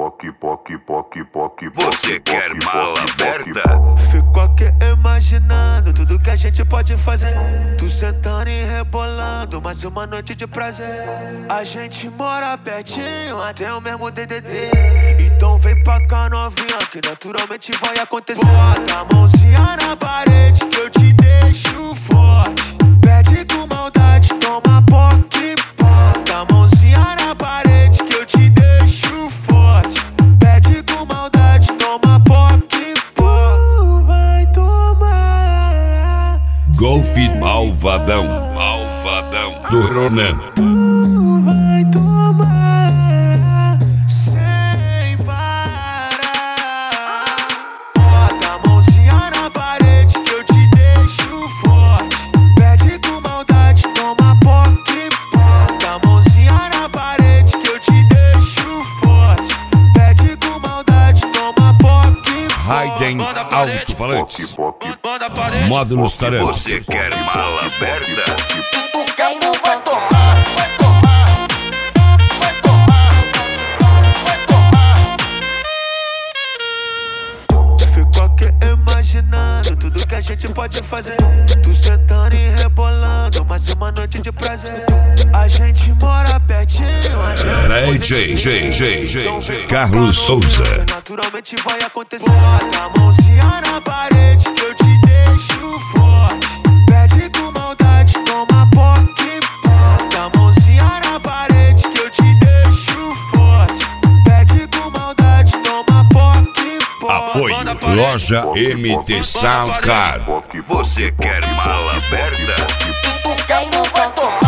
Você quer mala aberta? Fico aqui imaginando tudo que a gente pode fazer. Tu sentando e rebolando, mais uma noite de prazer. A gente mora pertinho, até o mesmo DDD. Então vem pra cá novinha, que naturalmente vai acontecer. Bota a mãozinha na parede que eu te deixo forte. Pede com maldade, toma poque. Bota a mãozinha na parede que eu te deixo forte. Pede com maldade, toma poque. Vai tomar. Golfe Malvadão do Ronan. Vai tomar sem parar. Bota a mãozinha na parede que eu te deixo forte. Pede com maldade, toma poque. Bota a mãozinha na parede que eu te deixo forte. Pede com maldade, toma poque. Raiden Alto-Falantes. Módulos Tarantos. Você quer mala aberta? Tu quer, tu vai tomar. Vai tomar. Vai tomar. Vai tomar. Fico aqui imaginando tudo que a gente pode fazer. Tu sentando e rebolando, mais uma noite de prazer. A gente mora pertinho, até Carlos Souza. naturalmente vai acontecer. Bota a mãozinha na parede que eu te deixo forte. Pede com maldade, toma poque. Bota a mãozinha na parede que eu te deixo forte. Pede com maldade, toma poque. Apoio Loja MT Sound Car. Você quer mala aberta? Tu quer, tu vai tomar.